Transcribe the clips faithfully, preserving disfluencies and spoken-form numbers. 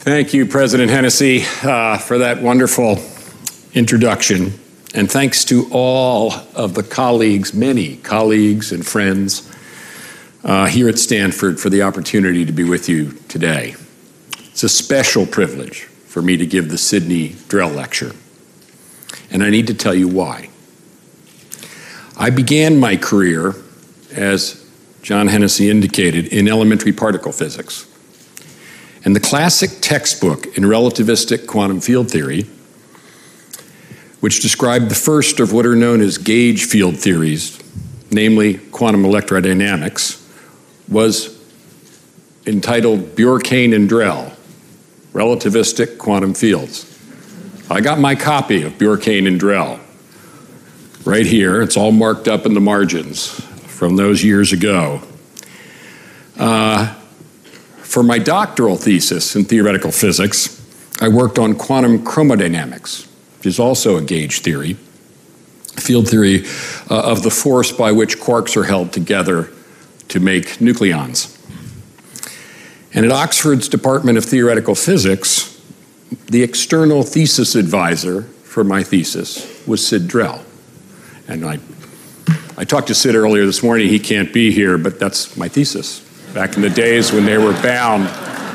Thank you, President Hennessy, uh, for that wonderful introduction. And thanks to all of the colleagues, many colleagues and friends uh, here at Stanford for the opportunity to be with you today. It's a special privilege for me to give the Sidney Drell Lecture. And I need to tell you why. I began my career, as John Hennessy indicated, in elementary particle physics. And the classic textbook in relativistic quantum field theory, which described the first of what are known as gauge field theories, namely quantum electrodynamics, was entitled Bjorkane and Drell, Relativistic Quantum Fields. I got my copy of Bjorkane and Drell right here. It's all marked up in the margins from those years ago. Uh, For my doctoral thesis in theoretical physics, I worked on quantum chromodynamics, which is also a gauge theory, field theory uh, of the force by which quarks are held together to make nucleons. And at Oxford's Department of Theoretical Physics, the external thesis advisor for my thesis was Sid Drell. And I, I talked to Sid earlier this morning. He can't be here, but that's my thesis. Back in the days when they were bound.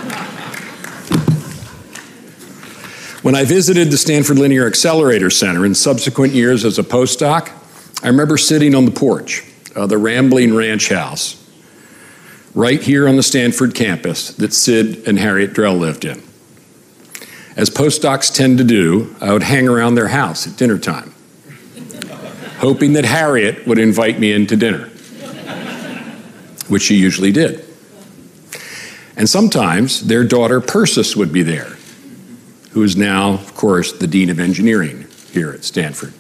When I visited the Stanford Linear Accelerator Center in subsequent years as a postdoc, I remember sitting on the porch of the rambling ranch house right here on the Stanford campus that Sid and Harriet Drell lived in. As postdocs tend to do, I would hang around their house at dinner time, hoping that Harriet would invite me in to dinner, which she usually did. And sometimes their daughter Persis would be there, who is now, of course, the Dean of Engineering here at Stanford.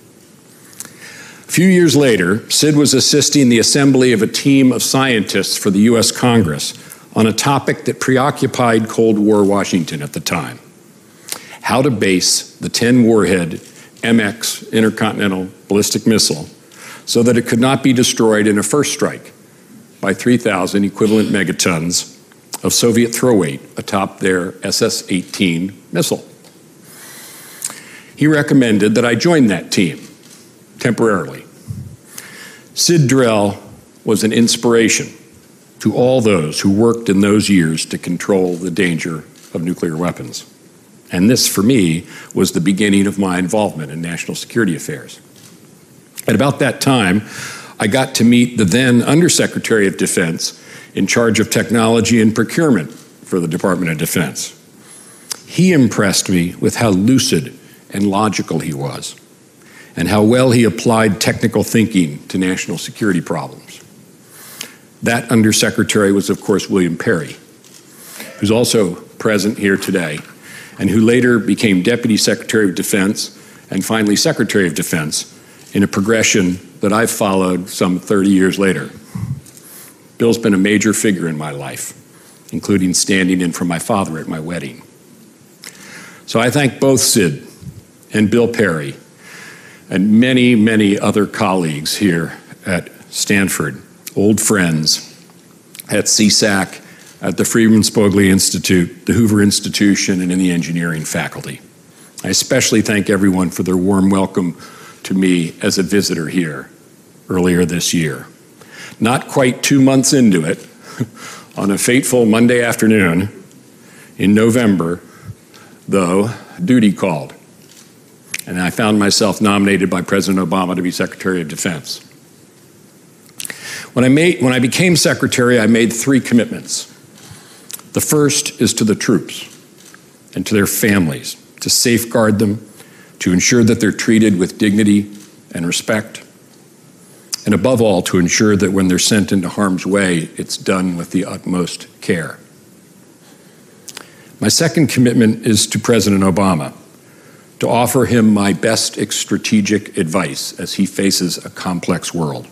A few years later, Sid was assisting the assembly of a team of scientists for the U S Congress on a topic that preoccupied Cold War Washington at the time: how to base the ten warhead M X intercontinental ballistic missile so that it could not be destroyed in a first strike by three thousand equivalent megatons of Soviet throw weight atop their S S eighteen missile. He recommended that I join that team temporarily. Sid Drell was an inspiration to all those who worked in those years to control the danger of nuclear weapons. And this, for me, was the beginning of my involvement in national security affairs. At about that time, I got to meet the then Undersecretary of Defense in charge of technology and procurement for the Department of Defense. He impressed me with how lucid and logical he was, and how well he applied technical thinking to national security problems. That Undersecretary was, of course, William Perry, who's also present here today, and who later became Deputy Secretary of Defense and finally Secretary of Defense in a progression that I've followed some thirty years later. Bill's been a major figure in my life, including standing in for my father at my wedding. So I thank both Sid and Bill Perry and many, many other colleagues here at Stanford, old friends at C SAC, at the Freeman Spogli Institute, the Hoover Institution, and in the engineering faculty. I especially thank everyone for their warm welcome to me as a visitor here earlier this year. Not quite two months into it, on a fateful Monday afternoon in November, though, duty called, and I found myself nominated by President Obama to be Secretary of Defense. When I, made, when I became Secretary, I made three commitments. The first is to the troops and to their families, to safeguard them, to ensure that they're treated with dignity and respect, and above all, to ensure that when they're sent into harm's way, it's done with the utmost care. My second commitment is to President Obama, to offer him my best strategic advice as he faces a complex world,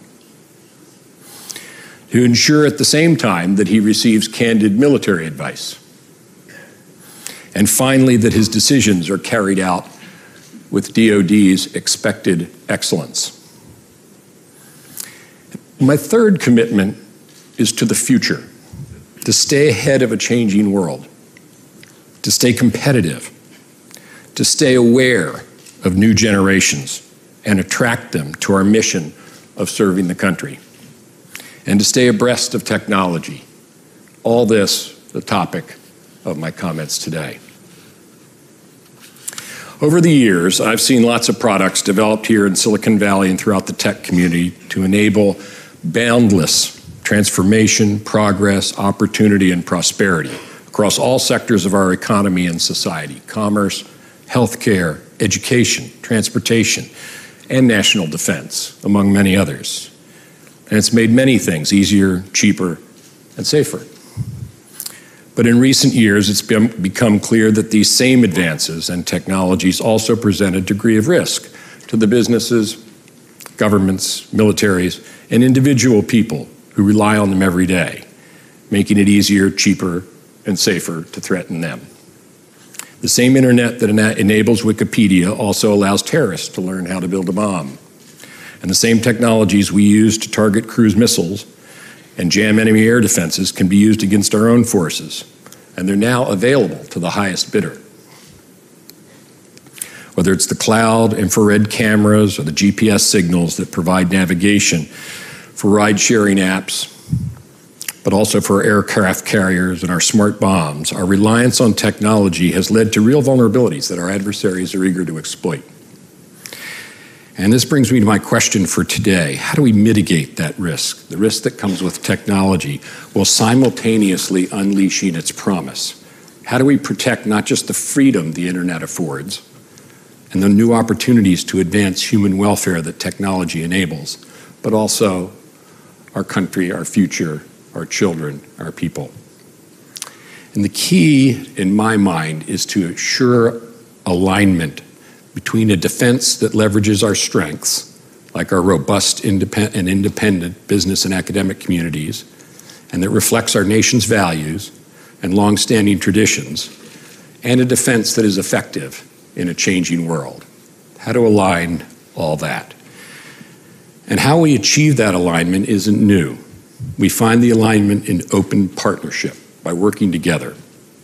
to ensure at the same time that he receives candid military advice, and finally, that his decisions are carried out with D O D's expected excellence. My third commitment is to the future, to stay ahead of a changing world. to stay competitive, to stay aware of new generations and attract them to our mission of serving the country, and to stay abreast of technology. All this, the topic of my comments today. Over the years, I've seen lots of products developed here in Silicon Valley and throughout the tech community to enable boundless transformation, progress, opportunity, and prosperity across all sectors of our economy and society: commerce, healthcare, education, transportation, and national defense, among many others. And it's made many things easier, cheaper, and safer. But in recent years, it's been, become clear that these same advances and technologies also present a degree of risk to the businesses, governments, militaries, and individual people who rely on them every day, making it easier, cheaper, and safer to threaten them. The same internet that ena- enables Wikipedia also allows terrorists to learn how to build a bomb. And the same technologies we use to target cruise missiles and jam enemy air defenses can be used against our own forces, and they're now available to the highest bidder. Whether it's the cloud, infrared cameras, or the G P S signals that provide navigation for ride-sharing apps, but also for aircraft carriers and our smart bombs, our reliance on technology has led to real vulnerabilities that our adversaries are eager to exploit. And this brings me to my question for today. How do we mitigate that risk, the risk that comes with technology, while simultaneously unleashing its promise? How do we protect not just the freedom the internet affords and the new opportunities to advance human welfare that technology enables, but also our country, our future, our children, our people? And the key, in my mind, is to ensure alignment between a defense that leverages our strengths, like our robust independent and independent business and academic communities, and that reflects our nation's values and longstanding traditions, and a defense that is effective in a changing world. How to align all that. And how we achieve that alignment isn't new. We find the alignment in open partnership, by working together.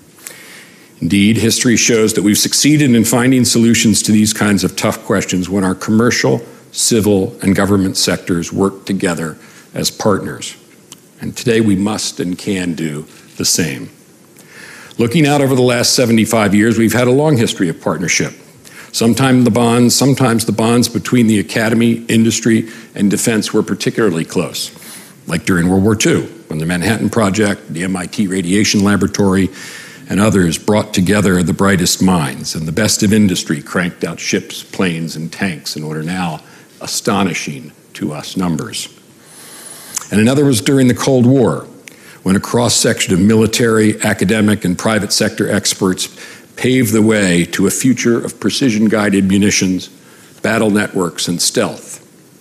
Indeed, history shows that we've succeeded in finding solutions to these kinds of tough questions when our commercial, civil, and government sectors work together as partners. And today we must and can do the same. Looking out over the last seventy-five years, we've had a long history of partnership. Sometimes the bonds, sometimes the bonds between the academy, industry, and defense were particularly close, like during World War Two, when the Manhattan Project, the M I T Radiation Laboratory, and others brought together the brightest minds, and the best of industry cranked out ships, planes, and tanks in what are now astonishing to us numbers. And another was during the Cold War, when a cross-section of military, academic, and private sector experts paved the way to a future of precision-guided munitions, battle networks, and stealth.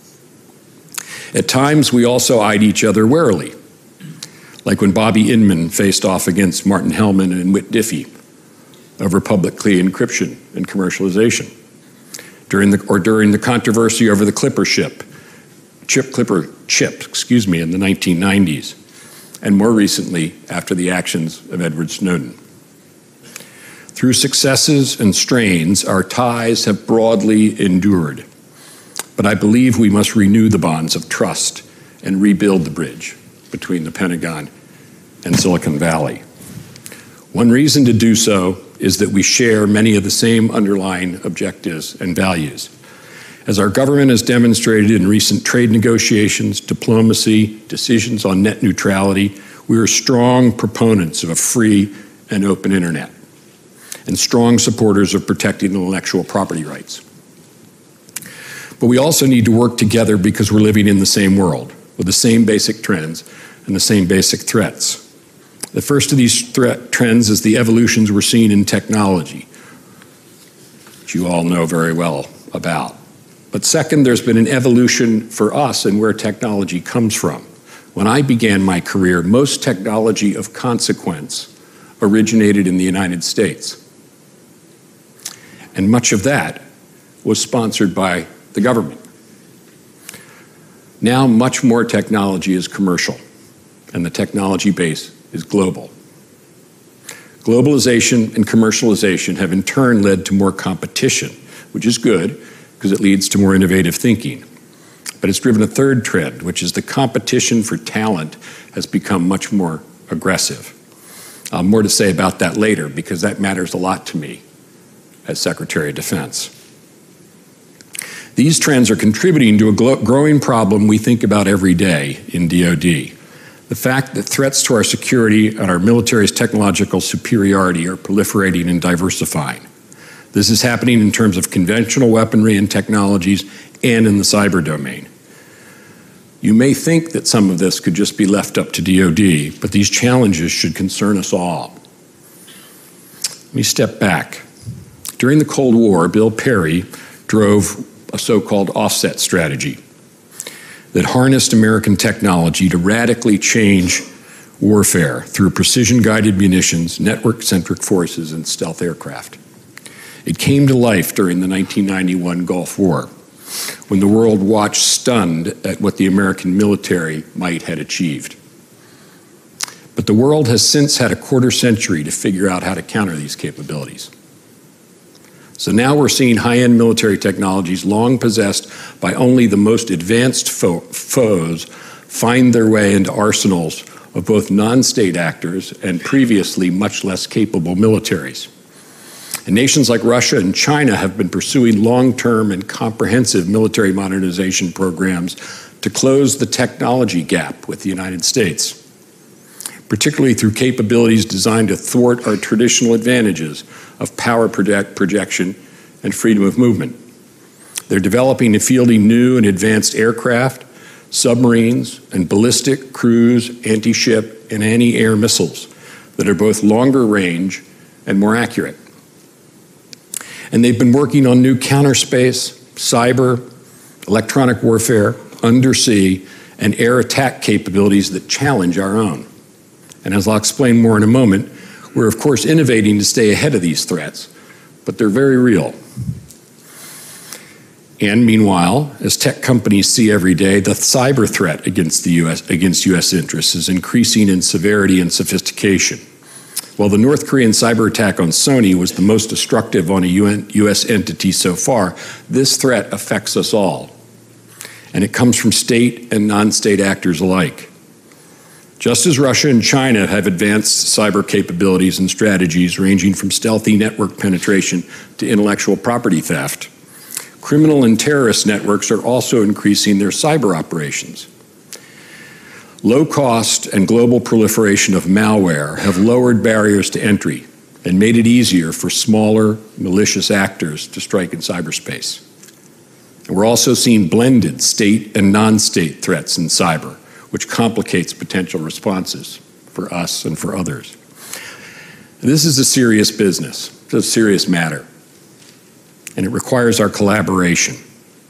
At times, we also eyed each other warily, like when Bobby Inman faced off against Martin Hellman and Whit Diffie over public key encryption and commercialization, during the, or during the controversy over the Clipper ship, chip Clipper chip, excuse me, in the nineteen nineties, and more recently after the actions of Edward Snowden. Through successes and strains, our ties have broadly endured, but I believe we must renew the bonds of trust and rebuild the bridge between the Pentagon and Silicon Valley. One reason to do so is that we share many of the same underlying objectives and values. As our government has demonstrated in recent trade negotiations, diplomacy, decisions on net neutrality, we are strong proponents of a free and open internet, and strong supporters of protecting intellectual property rights. But we also need to work together because we're living in the same world, with the same basic trends and the same basic threats. The first of these threat trends is the evolutions we're seeing in technology, which you all know very well about. But second, there's been an evolution for us in where technology comes from. When I began my career, most technology of consequence originated in the United States. And much of that was sponsored by the government. Now, much more technology is commercial, and the technology base is global. Globalization and commercialization have in turn led to more competition, which is good because it leads to more innovative thinking. But it's driven a third trend, which is the competition for talent has become much more aggressive. Uh, more to say about that later, because that matters a lot to me as Secretary of Defense. These trends are contributing to a growing problem we think about every day in D O D. The fact that threats to our security and our military's technological superiority are proliferating and diversifying. This is happening in terms of conventional weaponry and technologies and in the cyber domain. You may think that some of this could just be left up to D O D, but these challenges should concern us all. Let me step back. During the Cold War, Bill Perry drove a so-called offset strategy that harnessed American technology to radically change warfare through precision-guided munitions, network-centric forces, and stealth aircraft. It came to life during the nineteen ninety-one Gulf War, when the world watched stunned at what the American military might had achieved. But the world has since had a quarter century to figure out how to counter these capabilities. So now we're seeing high-end military technologies long possessed by only the most advanced fo foes find their way into arsenals of both non-state actors and previously much less capable militaries. And nations like Russia and China have been pursuing long-term and comprehensive military modernization programs to close the technology gap with the United States, particularly through capabilities designed to thwart our traditional advantages of power project projection and freedom of movement. They're developing and fielding new and advanced aircraft, submarines, and ballistic, cruise, anti-ship, and anti-air missiles that are both longer range and more accurate. And they've been working on new counterspace, cyber, electronic warfare, undersea, and air attack capabilities that challenge our own. And as I'll explain more in a moment, we're of course innovating to stay ahead of these threats, but they're very real. And meanwhile, as tech companies see every day, the cyber threat against the U S against U S interests is increasing in severity and sophistication. While the North Korean cyber attack on Sony was the most destructive on a U S entity so far, this threat affects us all. And it comes from state and non-state actors alike. Just as Russia and China have advanced cyber capabilities and strategies ranging from stealthy network penetration to intellectual property theft, criminal and terrorist networks are also increasing their cyber operations. Low cost and global proliferation of malware have lowered barriers to entry and made it easier for smaller, malicious actors to strike in cyberspace. And we're also seeing blended state and non-state threats in cyber, which complicates potential responses for us and for others. This is a serious business. It's a serious matter, and it requires our collaboration.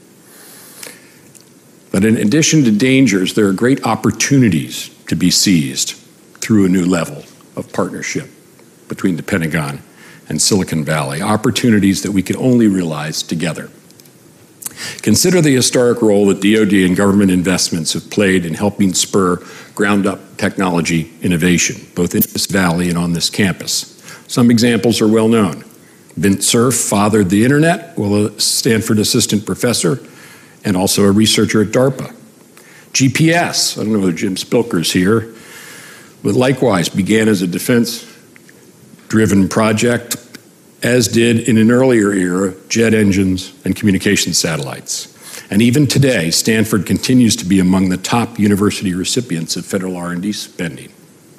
But in addition to dangers, there are great opportunities to be seized through a new level of partnership between the Pentagon and Silicon Valley, opportunities that we can only realize together. Consider the historic role that D O D and government investments have played in helping spur ground-up technology innovation, both in this valley and on this campus. Some examples are well known. Vint Cerf fathered the internet, while a Stanford assistant professor and also a researcher at DARPA. G P S, I don't know whether Jim Spilker's here, but likewise began as a defense-driven project, as did in an earlier era, jet engines and communication satellites. And even today, Stanford continues to be among the top university recipients of federal R and D spending.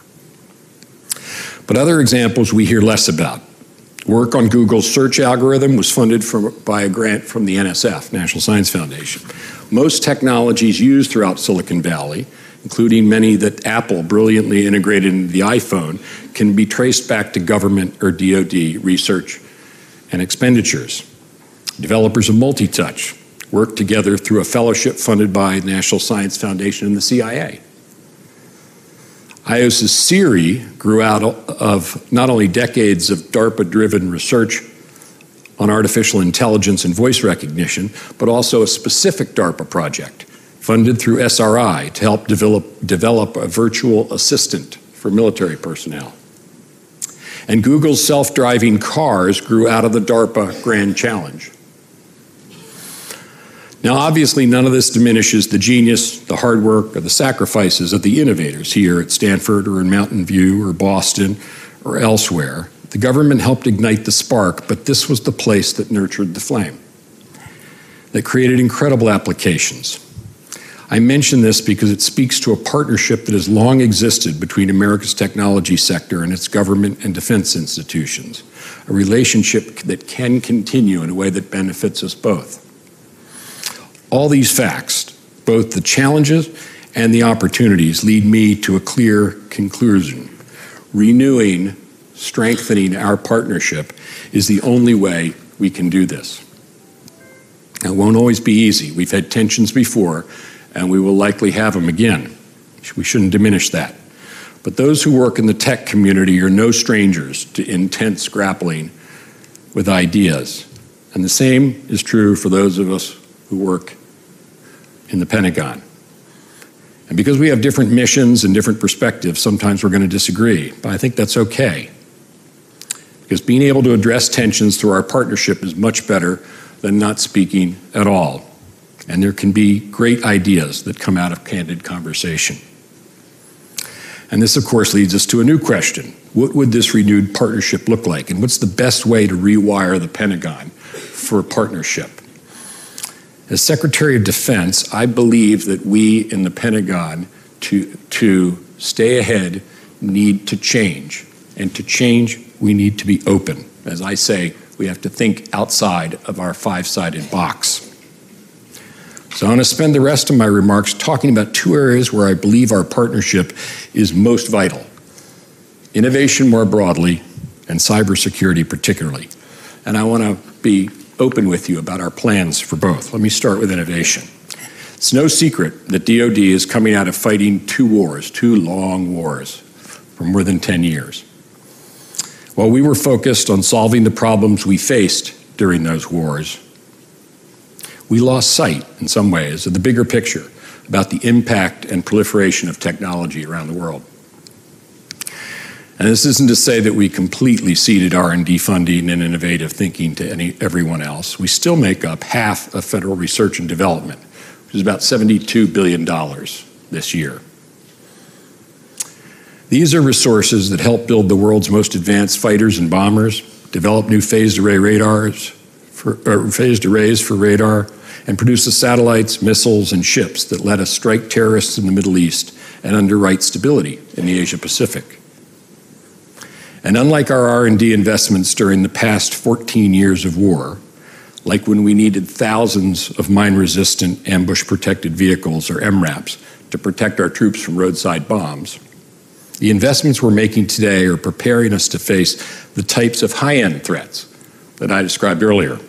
But other examples we hear less about. Work on Google's search algorithm was funded from, by a grant from the N S F, National Science Foundation. Most technologies used throughout Silicon Valley, including many that Apple brilliantly integrated into the iPhone, can be traced back to government or D O D research and expenditures. Developers of Multitouch worked together through a fellowship funded by the National Science Foundation and the C I A. I O S's Siri grew out of not only decades of DARPA-driven research on artificial intelligence and voice recognition, but also a specific DARPA project funded through S R I to help develop, develop a virtual assistant for military personnel. And Google's self-driving cars grew out of the DARPA Grand Challenge. Now, obviously, none of this diminishes the genius, the hard work, or the sacrifices of the innovators here at Stanford or in Mountain View or Boston or elsewhere. The government helped ignite the spark, but this was the place that nurtured the flame, that created incredible applications. I mention this because it speaks to a partnership that has long existed between America's technology sector and its government and defense institutions, a relationship that can continue in a way that benefits us both. All these facts, both the challenges and the opportunities, lead me to a clear conclusion. Renewing, strengthening our partnership is the only way we can do this. It won't always be easy. We've had tensions before, and we will likely have them again. We shouldn't diminish that. But those who work in the tech community are no strangers to intense grappling with ideas. And the same is true for those of us who work in the Pentagon. And because we have different missions and different perspectives, sometimes we're going to disagree, but I think that's okay. Because being able to address tensions through our partnership is much better than not speaking at all. And there can be great ideas that come out of candid conversation. And this, of course, leads us to a new question. What would this renewed partnership look like? And what's the best way to rewire the Pentagon for a partnership? As Secretary of Defense, I believe that we in the Pentagon, to, to stay ahead, need to change. And to change, we need to be open. As I say, we have to think outside of our five-sided box. So I want to spend the rest of my remarks talking about two areas where I believe our partnership is most vital: innovation more broadly, and cybersecurity particularly. And I want to be open with you about our plans for both. Let me start with innovation. It's no secret that D O D is coming out of fighting two wars, two long wars, for more than ten years. While we were focused on solving the problems we faced during those wars, we lost sight, in some ways, of the bigger picture about the impact and proliferation of technology around the world. And this isn't to say that we completely ceded R and D funding and innovative thinking to any, everyone else. We still make up half of federal research and development, which is about seventy-two billion dollars this year. These are resources that help build the world's most advanced fighters and bombers, develop new phased array radars, for, or phased arrays for radar, and produce the satellites, missiles, and ships that let us strike terrorists in the Middle East and underwrite stability in the Asia Pacific. And unlike our R and D investments during the past fourteen years of war, like when we needed thousands of mine-resistant ambush-protected vehicles, or M RAPs, to protect our troops from roadside bombs, the investments we're making today are preparing us to face the types of high-end threats that I described earlier.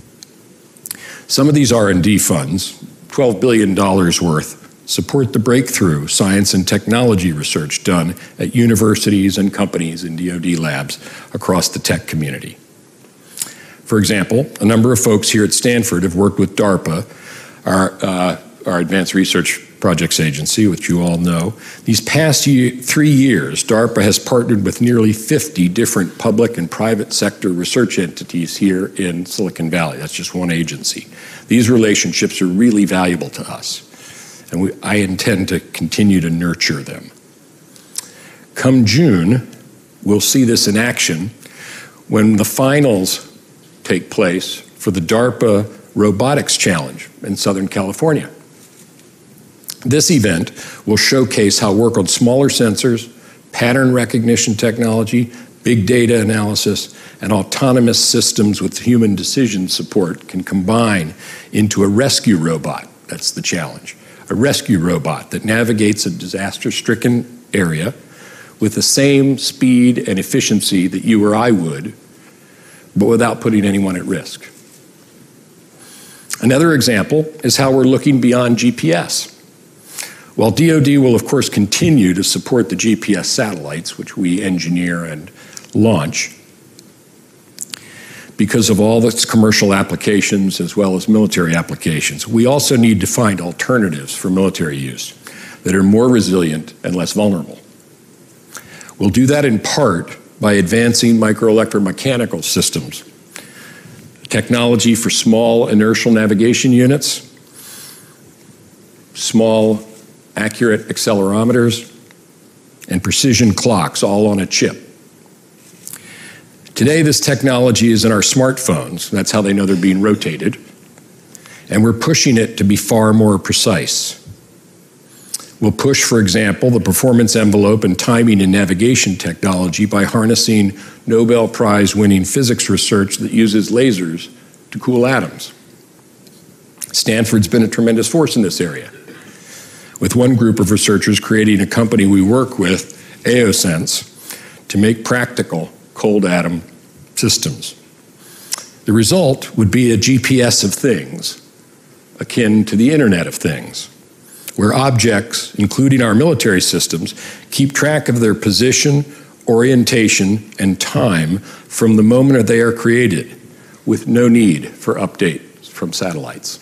Some of these R and D funds, twelve billion dollars worth, support the breakthrough science and technology research done at universities and companies in D O D labs across the tech community. For example, a number of folks here at Stanford have worked with DARPA, our, uh, our Advanced Research Projects Agency, which you all know. These past year, three years, DARPA has partnered with nearly fifty different public and private sector research entities here in Silicon Valley. That's just one agency. These relationships are really valuable to us, and we, I intend to continue to nurture them. Come June, we'll see this in action when the finals take place for the DARPA Robotics Challenge in Southern California. This event will showcase how work on smaller sensors, pattern recognition technology, big data analysis, and autonomous systems with human decision support can combine into a rescue robot. That's the challenge. A rescue robot that navigates a disaster-stricken area with the same speed and efficiency that you or I would, but without putting anyone at risk. Another example is how we're looking beyond G P S. While D O D will, of course, continue to support the G P S satellites, which we engineer and launch, because of all its commercial applications as well as military applications, we also need to find alternatives for military use that are more resilient and less vulnerable. We'll do that in part by advancing microelectromechanical systems, technology for small inertial navigation units, small accurate accelerometers, and precision clocks, all on a chip. Today, this technology is in our smartphones. That's how they know they're being rotated. And we're pushing it to be far more precise. We'll push, for example, the performance envelope in timing and navigation technology by harnessing Nobel Prize-winning physics research that uses lasers to cool atoms. Stanford's been a tremendous force in this area, with one group of researchers creating a company we work with, Aeosense, to make practical cold atom systems. The result would be a G P S of things, akin to the Internet of Things, where objects, including our military systems, keep track of their position, orientation, and time from the moment they are created, with no need for updates from satellites.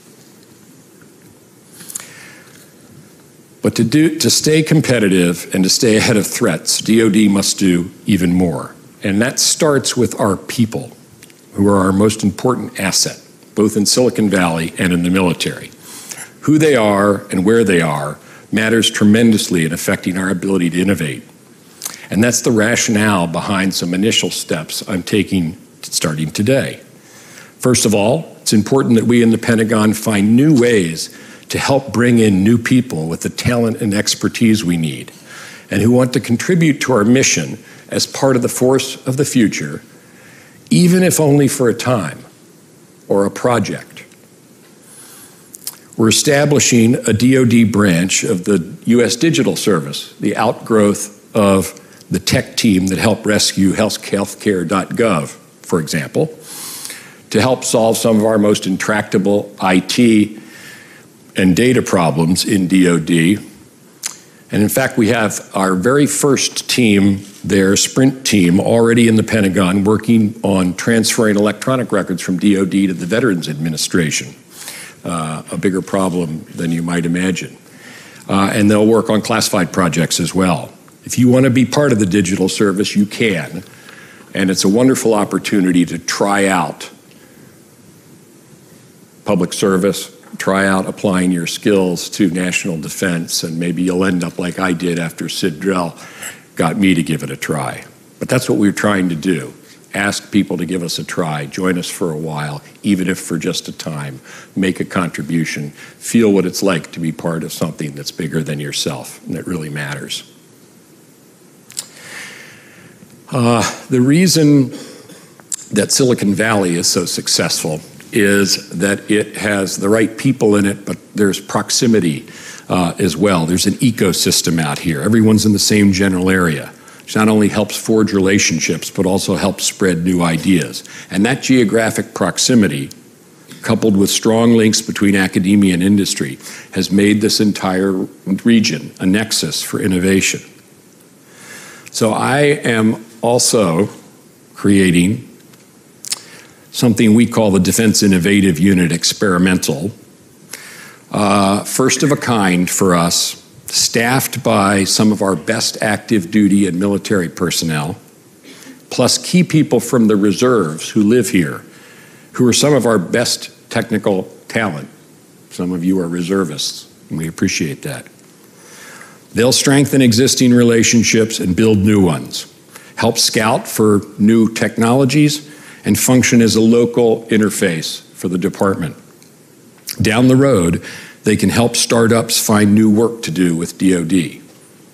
But to, do, to stay competitive and to stay ahead of threats, D O D must do even more. And that starts with our people, who are our most important asset, both in Silicon Valley and in the military. Who they are and where they are matters tremendously in affecting our ability to innovate. And that's the rationale behind some initial steps I'm taking starting today. First of all, it's important that we in the Pentagon find new ways to help bring in new people with the talent and expertise we need, and who want to contribute to our mission as part of the force of the future, even if only for a time or a project. We're establishing a D O D branch of the U S Digital Service, the outgrowth of the tech team that helped rescue healthcare dot gov, for example, to help solve some of our most intractable I T and data problems in D O D. And in fact, we have our very first team there, Sprint team, already in the Pentagon working on transferring electronic records from D O D to the Veterans Administration, uh, a bigger problem than you might imagine. Uh, and they'll work on classified projects as well. If you want to be part of the digital service, you can. And it's a wonderful opportunity to try out public service, try out applying your skills to national defense, and maybe you'll end up like I did after Sid Drell got me to give it a try. But that's what we're trying to do. Ask people to give us a try, join us for a while, even if for just a time, make a contribution, feel what it's like to be part of something that's bigger than yourself and that really matters. Uh, the reason that Silicon Valley is so successful is that it has the right people in it, but there's proximity uh, as well. There's an ecosystem out here. Everyone's in the same general area, which not only helps forge relationships, but also helps spread new ideas. And that geographic proximity, coupled with strong links between academia and industry, has made this entire region a nexus for innovation. So I am also creating something we call the Defense Innovative Unit Experimental, uh, first of a kind for us, staffed by some of our best active duty and military personnel, plus key people from the reserves who live here, who are some of our best technical talent. Some of you are reservists, and we appreciate that. They'll strengthen existing relationships and build new ones, help scout for new technologies, and function as a local interface for the department. Down the road, they can help startups find new work to do with D O D.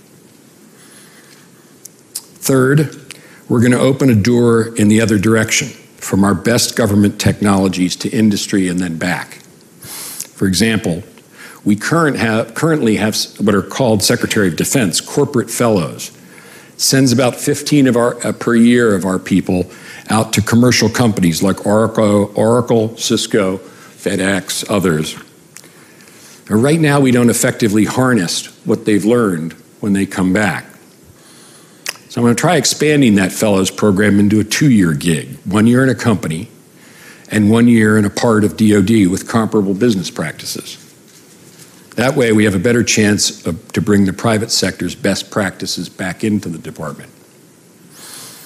Third, we're going to open a door in the other direction, from our best government technologies to industry and then back. For example, we current have, currently have what are called Secretary of Defense corporate fellows. Sends about fifteen of our, uh, per year of our people out to commercial companies like Oracle, Oracle, Cisco, FedEx, others. And right now, we don't effectively harness what they've learned when they come back. So I'm going to try expanding that fellows program into a two-year gig, one year in a company and one year in a part of D O D with comparable business practices. That way, we have a better chance of, to bring the private sector's best practices back into the department.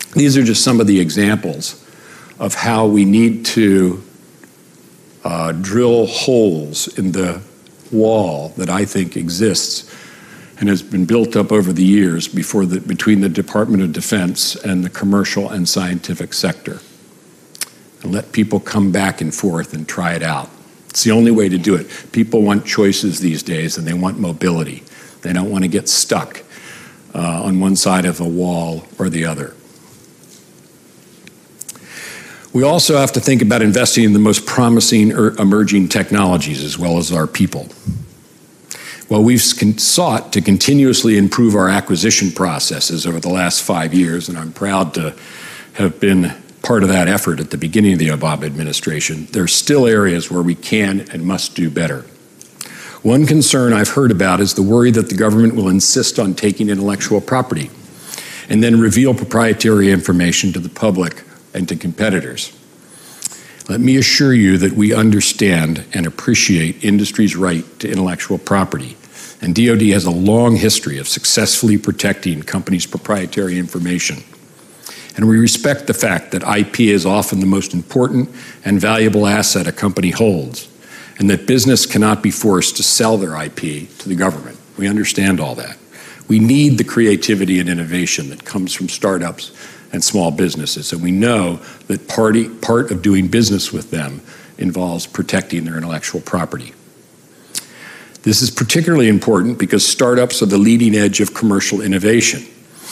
These are just some of the examples of how we need to uh, drill holes in the wall that I think exists and has been built up over the years before the, between the Department of Defense and the commercial and scientific sector. And let people come back and forth and try it out. It's the only way to do it. People want choices these days, and they want mobility. They don't want to get stuck uh, on one side of a wall or the other. We also have to think about investing in the most promising or emerging technologies as well as our people. Well, we've sought to continuously improve our acquisition processes over the last five years, and I'm proud to have been part of that effort at the beginning of the Obama administration. There are still areas where we can and must do better. One concern I've heard about is the worry that the government will insist on taking intellectual property and then reveal proprietary information to the public and to competitors. Let me assure you that we understand and appreciate industry's right to intellectual property, and D O D has a long history of successfully protecting companies' proprietary information. And we respect the fact that I P is often the most important and valuable asset a company holds, and that business cannot be forced to sell their I P to the government. We understand all that. We need the creativity and innovation that comes from startups and small businesses, and we know that party, part of doing business with them involves protecting their intellectual property. This is particularly important because startups are the leading edge of commercial innovation.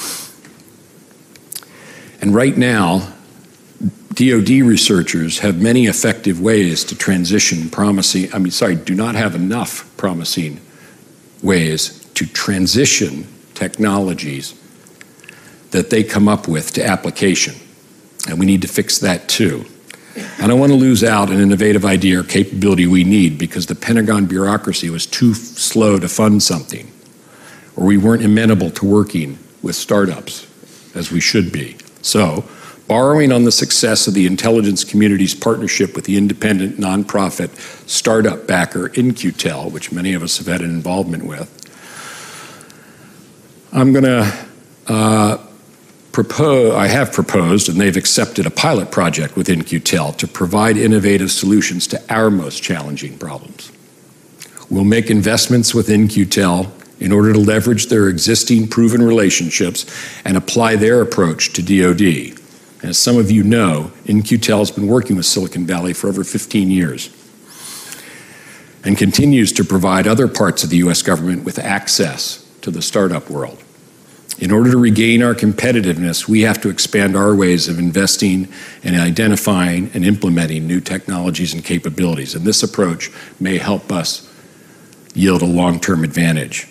And right now, D O D researchers have many effective ways to transition promising, I mean, sorry, do not have enough promising ways to transition technologies that they come up with to application. And we need to fix that too. I don't want to lose out an innovative idea or capability we need because the Pentagon bureaucracy was too slow to fund something, or we weren't amenable to working with startups as we should be. So, borrowing on the success of the intelligence community's partnership with the independent nonprofit startup backer In Q Tel, which many of us have had an involvement with, I'm going to uh, propose, I have proposed, and they've accepted a pilot project with In Q Tel to provide innovative solutions to our most challenging problems. We'll make investments with In Q Tel in order to leverage their existing proven relationships and apply their approach to D O D. And as some of you know, In Q Tel has been working with Silicon Valley for over fifteen years and continues to provide other parts of the U S government with access to the startup world. In order to regain our competitiveness, we have to expand our ways of investing and identifying and implementing new technologies and capabilities. And this approach may help us yield a long-term advantage.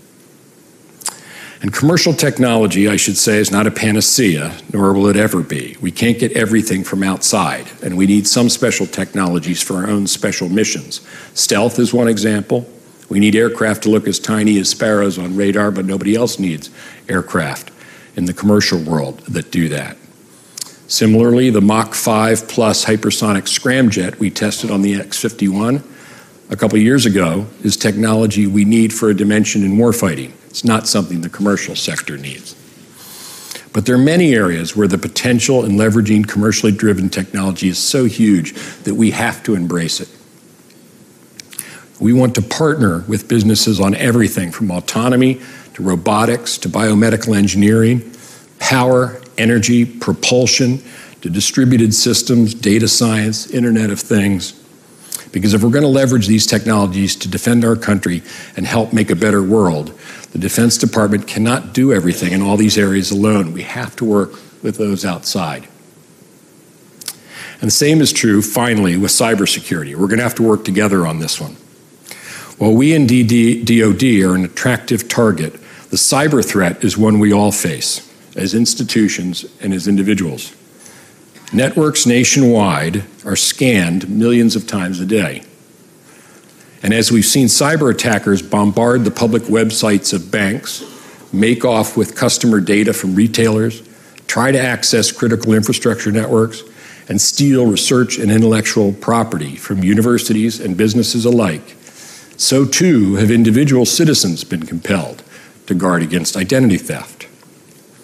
And commercial technology, I should say, is not a panacea, nor will it ever be. We can't get everything from outside, and we need some special technologies for our own special missions. Stealth is one example. We need aircraft to look as tiny as sparrows on radar, but nobody else needs aircraft in the commercial world that do that. Similarly, the Mach five plus hypersonic scramjet we tested on the X fifty-one a couple years ago is technology we need for a dimension in warfighting. It's not something the commercial sector needs. But there are many areas where the potential in leveraging commercially driven technology is so huge that we have to embrace it. We want to partner with businesses on everything from autonomy to robotics to biomedical engineering, power, energy, propulsion, to distributed systems, data science, Internet of Things. Because if we're going to leverage these technologies to defend our country and help make a better world, the Defense Department cannot do everything in all these areas alone. We have to work with those outside. And the same is true, finally, with cybersecurity. We're going to have to work together on this one. While we in D O D are an attractive target, the cyber threat is one we all face as institutions and as individuals. Networks nationwide are scanned millions of times a day. And as we've seen cyber attackers bombard the public websites of banks, make off with customer data from retailers, try to access critical infrastructure networks, and steal research and intellectual property from universities and businesses alike, so too have individual citizens been compelled to guard against identity theft.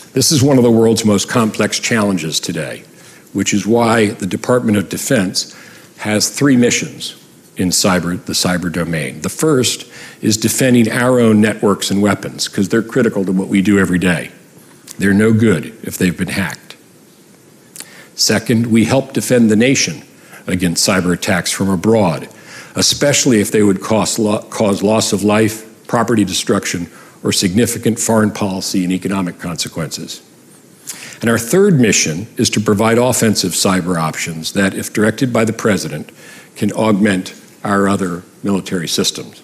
This is one of the world's most complex challenges today, which is why the Department of Defense has three missions in cyber, the cyber domain. The first is defending our own networks and weapons, because they're critical to what we do every day. They're no good if they've been hacked. Second, we help defend the nation against cyber attacks from abroad, especially if they would cause, lo- cause loss of life, property destruction, or significant foreign policy and economic consequences. And our third mission is to provide offensive cyber options that, if directed by the President, can augment our other military systems.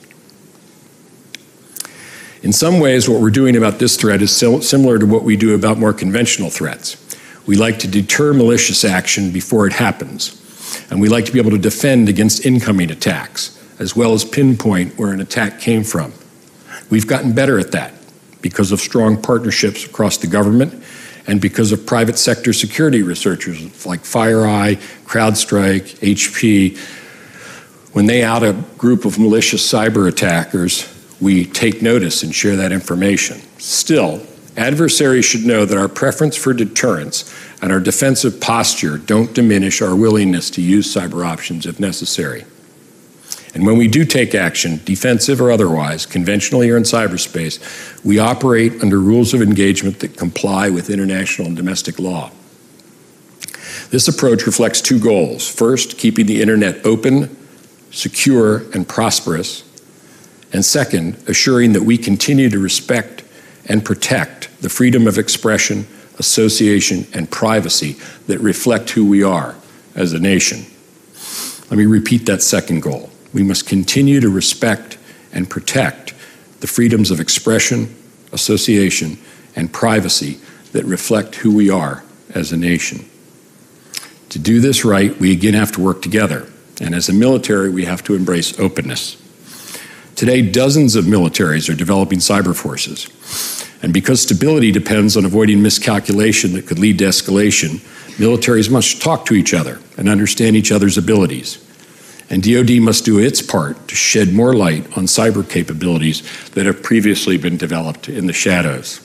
In some ways, what we're doing about this threat is sil- similar to what we do about more conventional threats. We like to deter malicious action before it happens, and we like to be able to defend against incoming attacks, as well as pinpoint where an attack came from. We've gotten better at that because of strong partnerships across the government and because of private sector security researchers like FireEye, CrowdStrike, H P. When they out a group of malicious cyber attackers, we take notice and share that information. Still, adversaries should know that our preference for deterrence and our defensive posture don't diminish our willingness to use cyber options if necessary. And when we do take action, defensive or otherwise, conventionally or in cyberspace, we operate under rules of engagement that comply with international and domestic law. This approach reflects two goals. First, keeping the internet open, secure, and prosperous. And second, assuring that we continue to respect and protect the freedom of expression, association, and privacy that reflect who we are as a nation. Let me repeat that second goal. We must continue to respect and protect the freedoms of expression, association, and privacy that reflect who we are as a nation. To do this right, we again have to work together. And as a military, we have to embrace openness. Today, dozens of militaries are developing cyber forces. And because stability depends on avoiding miscalculation that could lead to escalation, militaries must talk to each other and understand each other's abilities. And D O D must do its part to shed more light on cyber capabilities that have previously been developed in the shadows.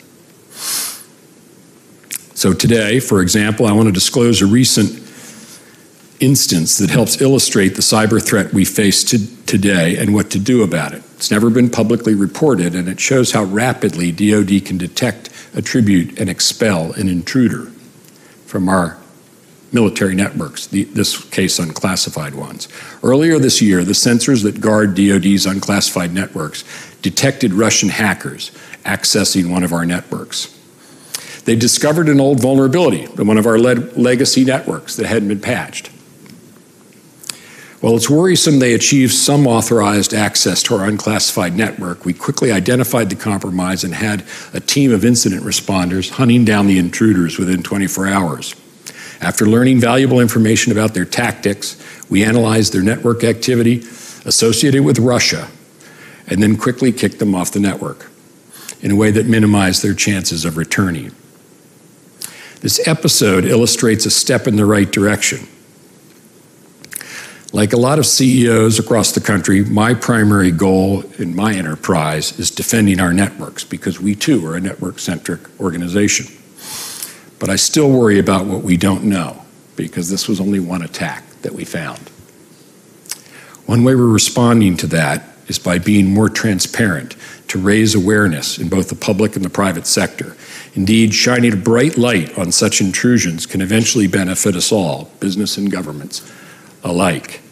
So today, for example, I want to disclose a recent instance that helps illustrate the cyber threat we face to today and what to do about it. It's never been publicly reported, and it shows how rapidly D O D can detect, attribute, and expel an intruder from our military networks, the, this case unclassified ones. Earlier this year, the sensors that guard D O D's unclassified networks detected Russian hackers accessing one of our networks. They discovered an old vulnerability in one of our le- legacy networks that hadn't been patched. While it's worrisome they achieved some authorized access to our unclassified network, we quickly identified the compromise and had a team of incident responders hunting down the intruders within twenty-four hours. After learning valuable information about their tactics, we analyzed their network activity associated with Russia and then quickly kicked them off the network in a way that minimized their chances of returning. This episode illustrates a step in the right direction. Like a lot of C E Os across the country, my primary goal in my enterprise is defending our networks because we too are a network-centric organization. But I still worry about what we don't know because this was only one attack that we found. One way we're responding to that is by being more transparent to raise awareness in both the public and the private sector. Indeed, shining a bright light on such intrusions can eventually benefit us all, business and governments alike.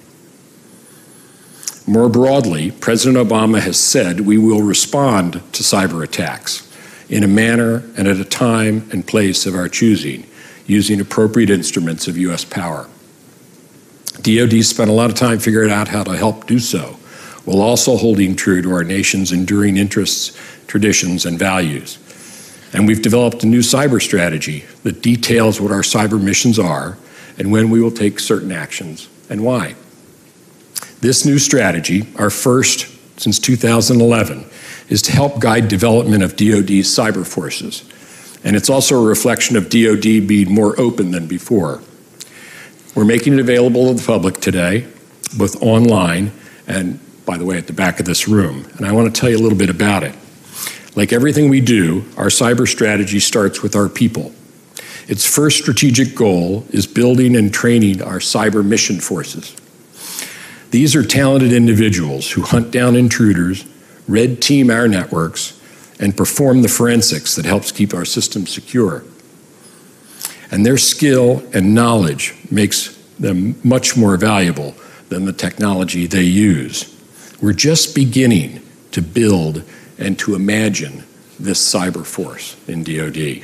More broadly, President Obama has said we will respond to cyber attacks in a manner and at a time and place of our choosing, using appropriate instruments of U S power. D O D spent a lot of time figuring out how to help do so, while also holding true to our nation's enduring interests, traditions, and values. And we've developed a new cyber strategy that details what our cyber missions are and when we will take certain actions and why. This new strategy, our first since two thousand eleven, is to help guide development of D O D's cyber forces. And it's also a reflection of D O D being more open than before. We're making it available to the public today, both online and, by the way, at the back of this room. And I want to tell you a little bit about it. Like everything we do, our cyber strategy starts with our people. Its first strategic goal is building and training our cyber mission forces. These are talented individuals who hunt down intruders, red team our networks, and perform the forensics that helps keep our systems secure. And their skill and knowledge makes them much more valuable than the technology they use. We're just beginning to build and to imagine this cyber force in D O D.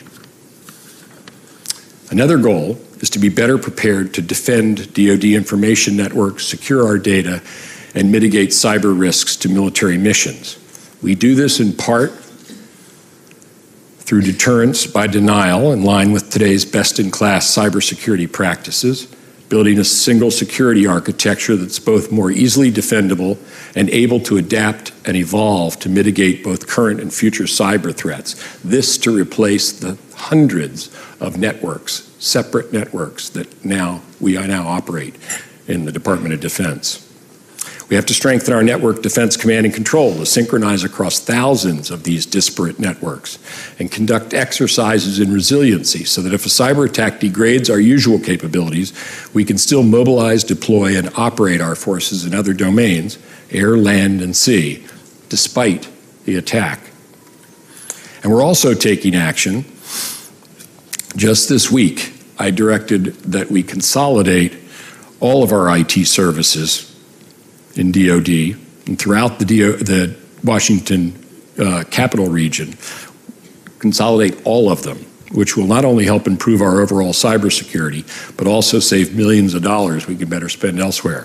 Another goal is to be better prepared to defend D O D information networks, secure our data, and mitigate cyber risks to military missions. We do this in part through deterrence by denial, in line with today's best-in-class cybersecurity practices, building a single security architecture that's both more easily defendable and able to adapt and evolve to mitigate both current and future cyber threats. This to replace the hundreds of networks, separate networks that now we now operate in the Department of Defense. We have to strengthen our network defense command and control to synchronize across thousands of these disparate networks and conduct exercises in resiliency so that if a cyber attack degrades our usual capabilities, we can still mobilize, deploy, and operate our forces in other domains, air, land, and sea, despite the attack. And we're also taking action. Just this week, I directed that we consolidate all of our I T services in D O D and throughout the, D O, the Washington uh, capital region, consolidate all of them, which will not only help improve our overall cybersecurity, but also save millions of dollars we can better spend elsewhere.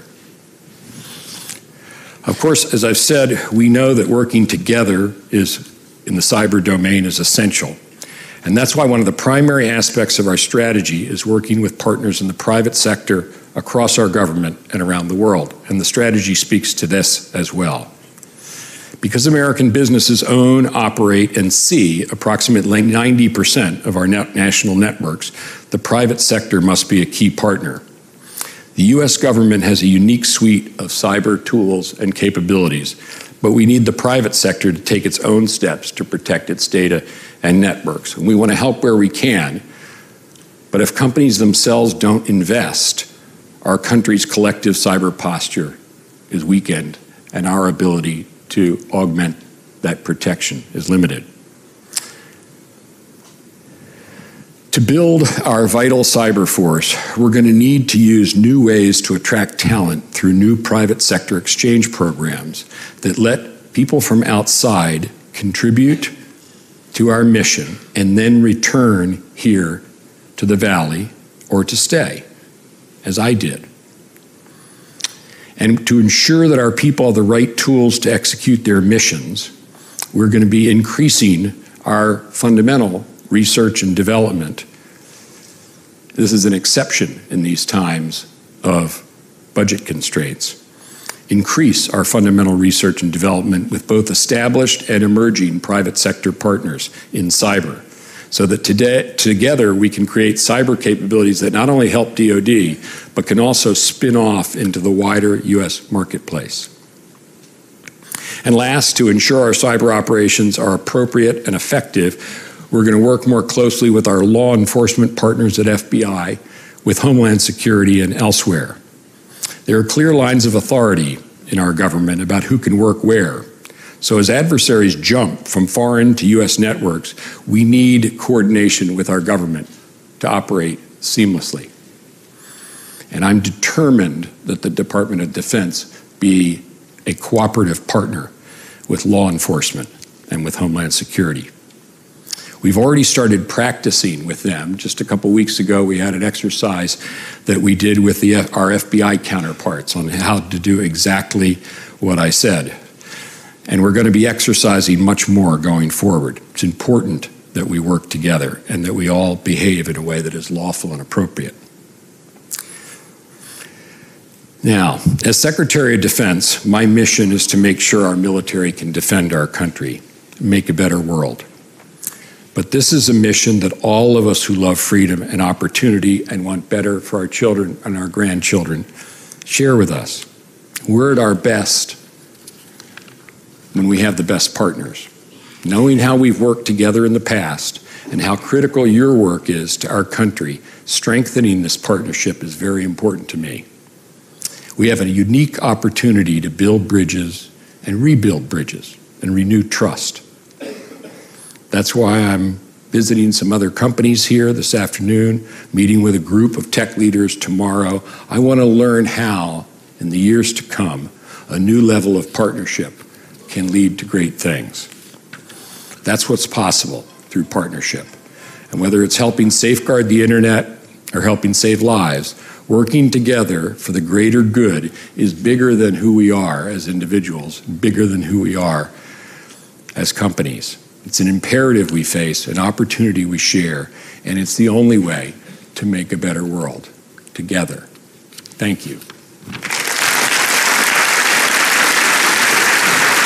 Of course, as I've said, we know that working together is, in the cyber domain, is essential. And that's why one of the primary aspects of our strategy is working with partners in the private sector across our government and around the world. And the strategy speaks to this as well. Because American businesses own, operate, and see approximately ninety percent of our net national networks, the private sector must be a key partner. The U S government has a unique suite of cyber tools and capabilities, but we need the private sector to take its own steps to protect its data and networks. And we want to help where we can, but if companies themselves don't invest, our country's collective cyber posture is weakened and our ability to augment that protection is limited. To build our vital cyber force, we're going to need to use new ways to attract talent through new private sector exchange programs that let people from outside contribute to our mission and then return here to the Valley or to stay, as I did. And to ensure that our people have the right tools to execute their missions, we're going to be increasing our fundamental research and development. This is an exception in these times of budget constraints. Increase our fundamental research and development with both established and emerging private sector partners in cyber, so that today, together we can create cyber capabilities that not only help D O D, but can also spin off into the wider U S marketplace. And last, to ensure our cyber operations are appropriate and effective, we're going to work more closely with our law enforcement partners at F B I, with Homeland Security and elsewhere. There are clear lines of authority in our government about who can work where. So as adversaries jump from foreign to U S networks, we need coordination with our government to operate seamlessly. And I'm determined that the Department of Defense be a cooperative partner with law enforcement and with Homeland Security. We've already started practicing with them. Just a couple weeks ago, we had an exercise that we did with the, our F B I counterparts on how to do exactly what I said. And we're going to be exercising much more going forward. It's important that we work together and that we all behave in a way that is lawful and appropriate. Now, as Secretary of Defense, my mission is to make sure our military can defend our country, make a better world. But this is a mission that all of us who love freedom and opportunity and want better for our children and our grandchildren share with us. We're at our best when we have the best partners. Knowing how we've worked together in the past and how critical your work is to our country, strengthening this partnership is very important to me. We have a unique opportunity to build bridges and rebuild bridges and renew trust. That's why I'm visiting some other companies here this afternoon, meeting with a group of tech leaders tomorrow. I want to learn how, in the years to come, a new level of partnership can lead to great things. That's what's possible through partnership. And whether it's helping safeguard the internet or helping save lives, working together for the greater good is bigger than who we are as individuals, bigger than who we are as companies. It's an imperative we face, an opportunity we share, and it's the only way to make a better world together. Thank you.